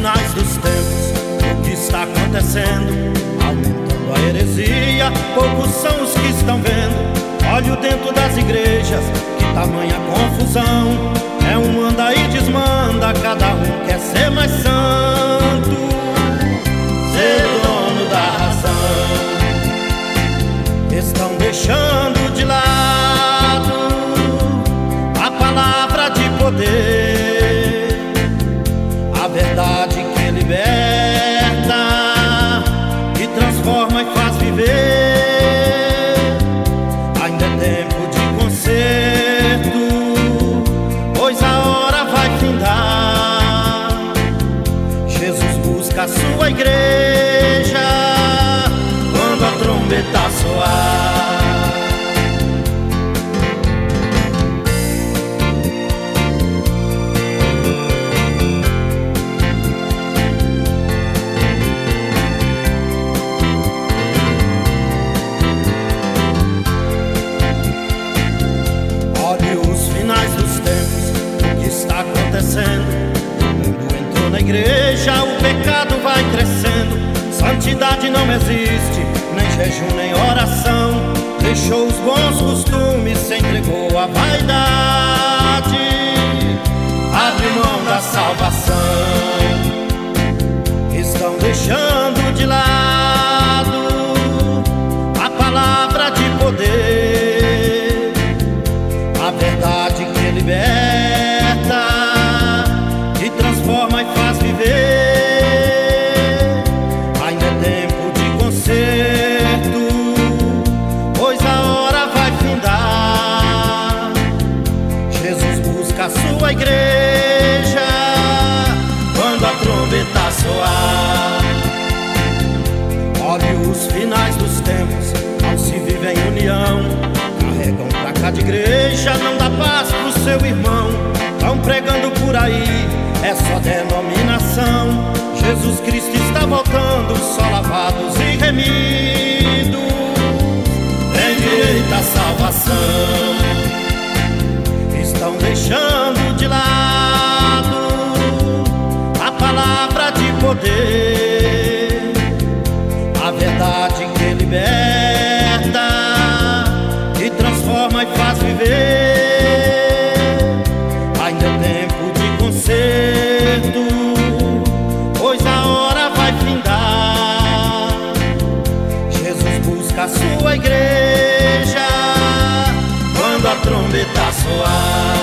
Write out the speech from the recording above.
finais dos tempos, o que está acontecendo? Aumentando a heresia, poucos são os que estão vendo. Olho dentro das igrejas, que tamanha confusão. É um manda e desmanda, cada um quer ser mais santo, ser o dono da razão. Estão deixando de lado a palavra de poder, a verdade que liberta, que transforma e faz viver. Ainda é tempo de conserto, pois a hora vai findar. Jesus busca a sua igreja quando a trombeta soar. O mundo entrou na igreja, o pecado vai crescendo. Santidade não existe, nem jejum nem oração. Deixou os bons costumes, se entregou à vaidade, abre mão da salvação. Estão deixando de lado a palavra de poder, a verdade que liberta, que transforma e faz viver. Ainda é tempo de conserto, pois a hora vai findar. Jesus busca a sua igreja quando a trombeta soar. Olhe os finais dos tempos, não se vive em união. Carregam placa de igreja, não dá paz pro seu irmão. Estão pregando por aí, é só denominação. Jesus Cristo está voltando, só lavados e remidos tem direito à salvação. Estão deixando de lado a palavra de poder, a verdade que liberta, que transforma e faz viver. Ainda é tempo de conserto, pois a hora vai findar. Jesus busca a sua igreja quando a trombeta soar.